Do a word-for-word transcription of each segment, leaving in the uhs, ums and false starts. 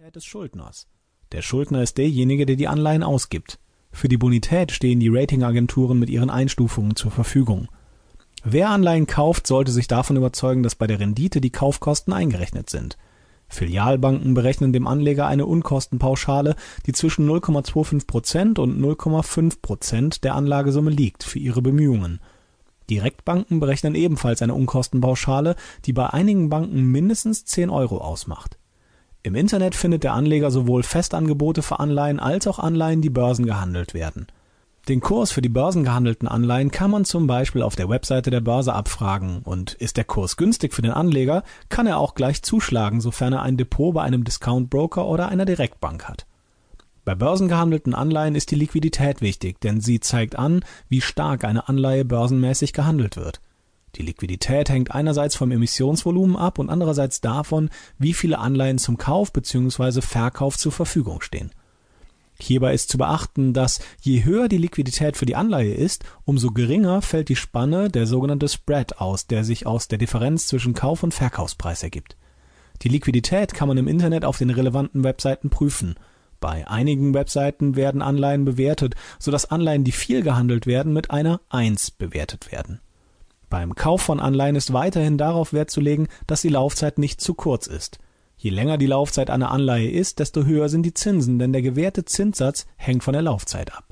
Bonität des Schuldners. Der Schuldner ist derjenige, der die Anleihen ausgibt. Für die Bonität stehen die Ratingagenturen mit ihren Einstufungen zur Verfügung. Wer Anleihen kauft, sollte sich davon überzeugen, dass bei der Rendite die Kaufkosten eingerechnet sind. Filialbanken berechnen dem Anleger eine Unkostenpauschale, die zwischen null Komma fünfundzwanzig Prozent und null Komma fünf Prozent der Anlagesumme liegt, für ihre Bemühungen. Direktbanken berechnen ebenfalls eine Unkostenpauschale, die bei einigen Banken mindestens zehn Euro ausmacht. Im Internet findet der Anleger sowohl Festangebote für Anleihen als auch Anleihen, die börsengehandelt werden. Den Kurs für die börsengehandelten Anleihen kann man zum Beispiel auf der Webseite der Börse abfragen, und ist der Kurs günstig für den Anleger, kann er auch gleich zuschlagen, sofern er ein Depot bei einem Discount-Broker oder einer Direktbank hat. Bei börsengehandelten Anleihen ist die Liquidität wichtig, denn sie zeigt an, wie stark eine Anleihe börsenmäßig gehandelt wird. Die Liquidität hängt einerseits vom Emissionsvolumen ab und andererseits davon, wie viele Anleihen zum Kauf bzw. Verkauf zur Verfügung stehen. Hierbei ist zu beachten, dass je höher die Liquidität für die Anleihe ist, umso geringer fällt die Spanne, der sogenannte Spread, aus, der sich aus der Differenz zwischen Kauf- und Verkaufspreis ergibt. Die Liquidität kann man im Internet auf den relevanten Webseiten prüfen. Bei einigen Webseiten werden Anleihen bewertet, sodass Anleihen, die viel gehandelt werden, mit einer eins bewertet werden. Beim Kauf von Anleihen ist weiterhin darauf Wert zu legen, dass die Laufzeit nicht zu kurz ist. Je länger die Laufzeit einer Anleihe ist, desto höher sind die Zinsen, denn der gewährte Zinssatz hängt von der Laufzeit ab.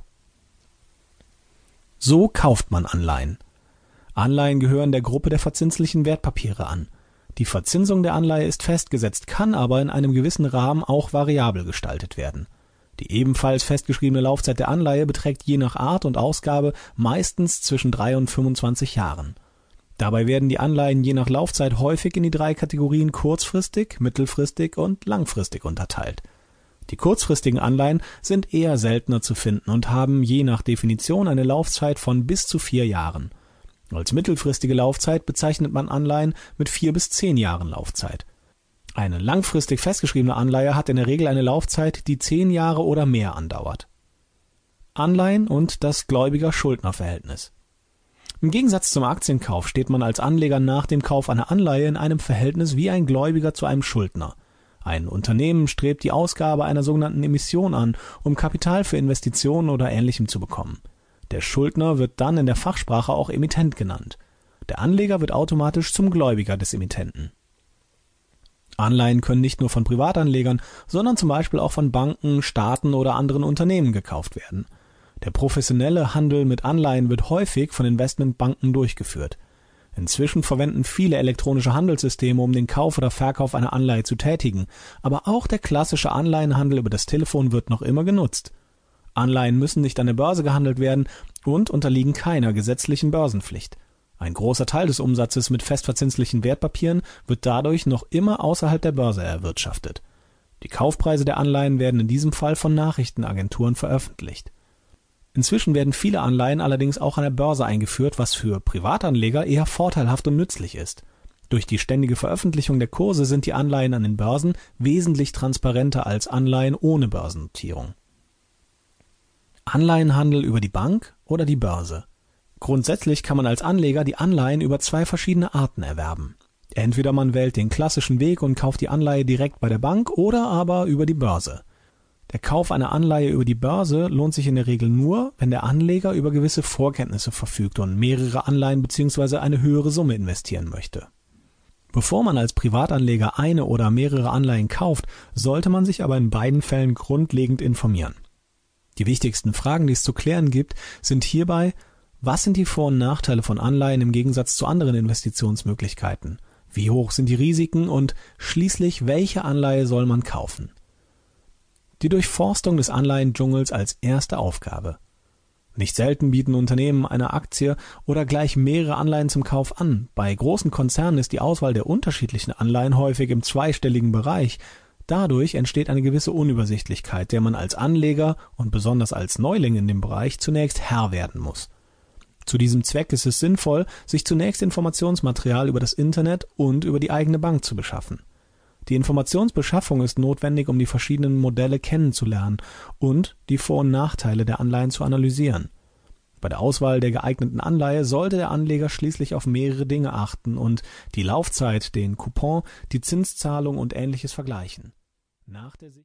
So kauft man Anleihen. Anleihen gehören der Gruppe der verzinslichen Wertpapiere an. Die Verzinsung der Anleihe ist festgesetzt, kann aber in einem gewissen Rahmen auch variabel gestaltet werden. Die ebenfalls festgeschriebene Laufzeit der Anleihe beträgt je nach Art und Ausgabe meistens zwischen drei und fünfundzwanzig Jahren. Dabei werden die Anleihen je nach Laufzeit häufig in die drei Kategorien kurzfristig, mittelfristig und langfristig unterteilt. Die kurzfristigen Anleihen sind eher seltener zu finden und haben je nach Definition eine Laufzeit von bis zu vier Jahren. Als mittelfristige Laufzeit bezeichnet man Anleihen mit vier bis zehn Jahren Laufzeit. Eine langfristig festgeschriebene Anleihe hat in der Regel eine Laufzeit, die zehn Jahre oder mehr andauert. Anleihen und das Gläubiger-Schuldner-Verhältnis. Im Gegensatz zum Aktienkauf steht man als Anleger nach dem Kauf einer Anleihe in einem Verhältnis wie ein Gläubiger zu einem Schuldner. Ein Unternehmen strebt die Ausgabe einer sogenannten Emission an, um Kapital für Investitionen oder Ähnlichem zu bekommen. Der Schuldner wird dann in der Fachsprache auch Emittent genannt. Der Anleger wird automatisch zum Gläubiger des Emittenten. Anleihen können nicht nur von Privatanlegern, sondern zum Beispiel auch von Banken, Staaten oder anderen Unternehmen gekauft werden. Der professionelle Handel mit Anleihen wird häufig von Investmentbanken durchgeführt. Inzwischen verwenden viele elektronische Handelssysteme, um den Kauf oder Verkauf einer Anleihe zu tätigen, aber auch der klassische Anleihenhandel über das Telefon wird noch immer genutzt. Anleihen müssen nicht an der Börse gehandelt werden und unterliegen keiner gesetzlichen Börsenpflicht. Ein großer Teil des Umsatzes mit festverzinslichen Wertpapieren wird dadurch noch immer außerhalb der Börse erwirtschaftet. Die Kaufpreise der Anleihen werden in diesem Fall von Nachrichtenagenturen veröffentlicht. Inzwischen werden viele Anleihen allerdings auch an der Börse eingeführt, was für Privatanleger eher vorteilhaft und nützlich ist. Durch die ständige Veröffentlichung der Kurse sind die Anleihen an den Börsen wesentlich transparenter als Anleihen ohne Börsennotierung. Anleihenhandel über die Bank oder die Börse. Grundsätzlich kann man als Anleger die Anleihen über zwei verschiedene Arten erwerben. Entweder man wählt den klassischen Weg und kauft die Anleihe direkt bei der Bank oder aber über die Börse. Der Kauf einer Anleihe über die Börse lohnt sich in der Regel nur, wenn der Anleger über gewisse Vorkenntnisse verfügt und mehrere Anleihen bzw. eine höhere Summe investieren möchte. Bevor man als Privatanleger eine oder mehrere Anleihen kauft, sollte man sich aber in beiden Fällen grundlegend informieren. Die wichtigsten Fragen, die es zu klären gibt, sind hierbei: Was sind die Vor- und Nachteile von Anleihen im Gegensatz zu anderen Investitionsmöglichkeiten? Wie hoch sind die Risiken? Und schließlich, welche Anleihe soll man kaufen? Die Durchforstung des Anleihendschungels als erste Aufgabe. Nicht selten bieten Unternehmen eine Aktie oder gleich mehrere Anleihen zum Kauf an. Bei großen Konzernen ist die Auswahl der unterschiedlichen Anleihen häufig im zweistelligen Bereich. Dadurch entsteht eine gewisse Unübersichtlichkeit, der man als Anleger und besonders als Neuling in dem Bereich zunächst Herr werden muss. Zu diesem Zweck ist es sinnvoll, sich zunächst Informationsmaterial über das Internet und über die eigene Bank zu beschaffen. Die Informationsbeschaffung ist notwendig, um die verschiedenen Modelle kennenzulernen und die Vor- und Nachteile der Anleihen zu analysieren. Bei der Auswahl der geeigneten Anleihe sollte der Anleger schließlich auf mehrere Dinge achten und die Laufzeit, den Coupon, die Zinszahlung und Ähnliches vergleichen. Nach der